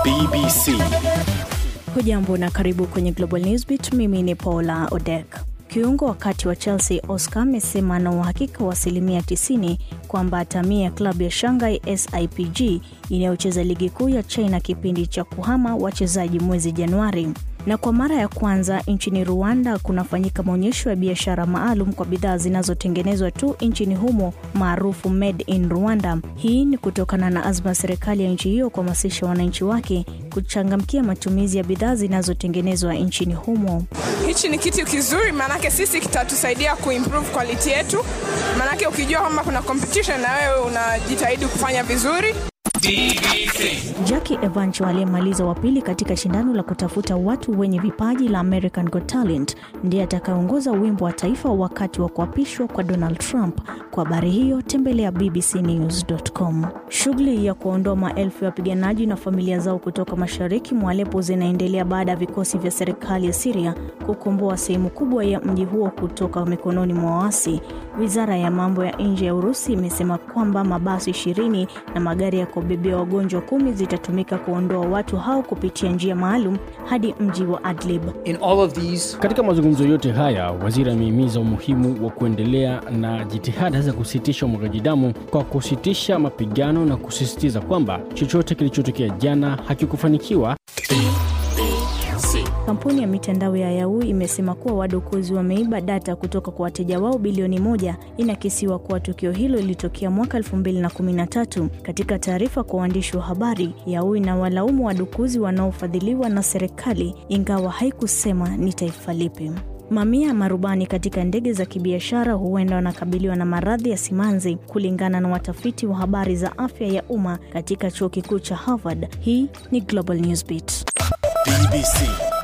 BBC. Hujambo na karibu kwenye Global Newsbeat. Mimi ni Paula Odek. Kiungo wakati wa Chelsea Oscar amesema na uhakika wa 90% kwamba atamia klabu ya Shanghai SIPG inayocheza ligi kuu ya China kipindi cha kuhama wachezaji mwezi Januari. Na kwa mara ya kwanza nchini Rwanda kunafanyika maonyesho ya biashara maalum kwa bidhaa zinazotengenezwa tu nchini humo maarufu Made in Rwanda. Hii ni kutokana na azma serikali ya nchi hiyo kuhamasisha wananchi wake kuchangamkia matumizi ya bidhaa zinazotengenezwa nchini humo. Hichi ni kitu kizuri, manake sisi kitatusaidia kuimprove quality yetu. Manake ukijua kwamba kuna competition na wewe unajitahidi kufanya vizuri. Jackie Evancho aliyemaliza wa pili katika shindano la kutafuta watu wenye vipaji la American Got Talent ndiye atakayeongoza wimbo wa taifa wakati wa kuapishwa kwa Donald Trump. Kwa habari hiyo tembelea bbcnews.com. Shughuli ya kuondoa maelfu ya wapiganaji na familia zao kutoka mashariki mwa Aleppo zinaendelea baada ya vikosi vya serikali ya Syria kukomboa sehemu kubwa ya mji huo kutoka mikononi mwa waasi. Wizara ya mambo ya nje ya Urusi imesema kwamba mabasi 20 na magari ya kubebea wagonjwa 10 zitatumika kuondoa watu hao kupitia njia maalum hadi mji wa Adlib. Katika mazungumzo yote haya, waziri amehimiza umuhimu wa kuendelea na jitihada za kusitisha umwagaji damu kwa kusitisha mapigano na kusisitiza kwamba chochote kilichotokea jana hakikufanikiwa. Kampuni ya mitandao ya Yahoo imesema kuwa wadukuzi wameiba data kutoka kwa wateja wao bilioni 1. Inakisiwa kuwa tukio hilo lilitokea mwaka 2013. Katika taarifa kwa waandishi wa habari, Yahoo inawalaumu wadukuzi wanaofadhiliwa na serikali, ingawa haikusema ni taifa lipi. Mamia marubani katika ndege za kibiashara huenda wanakabiliwa na maradhi ya simanzi kulingana na watafiti wa habari za afya ya umma katika chuo kikuu cha Harvard. Hii ni Global Newsbeat. BBC.